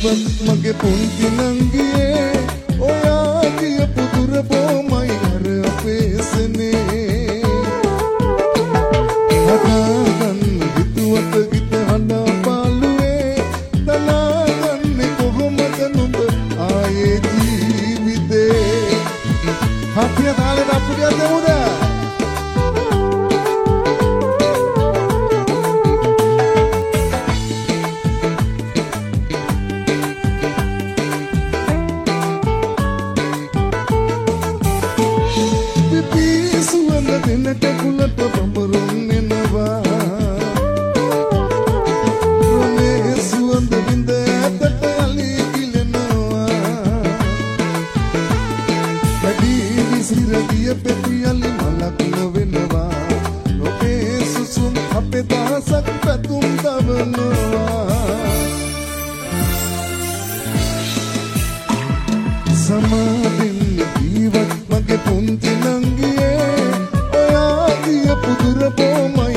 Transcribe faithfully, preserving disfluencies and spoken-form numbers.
ජීවත් මගේ පුංචි නංගියේ ඔයා කියපු දුර බොමයි අර අපේ සනේ හදාගන්න හිතුවට ගිත හඬා පාළුවේ තනාගන්නේ කොහොමද නුඹ ආයේ ජීවිතේ හතිය තාලෙට අප්පුඩියක් දෙමුද දිනට කුලට බඹරුන් එනවා රොනේ සුවඳ විඳ ඇතට අලි කිලෙනවා වැඩි විසිරදිය පෙති අලි මලක් නොවෙනවා ඔබේ සුසුම් අපේ දහසක් පැතුම් දවනවා සමාදින් ජීවත් මගේ පුංචි නංගියේ පුදුර බොමයි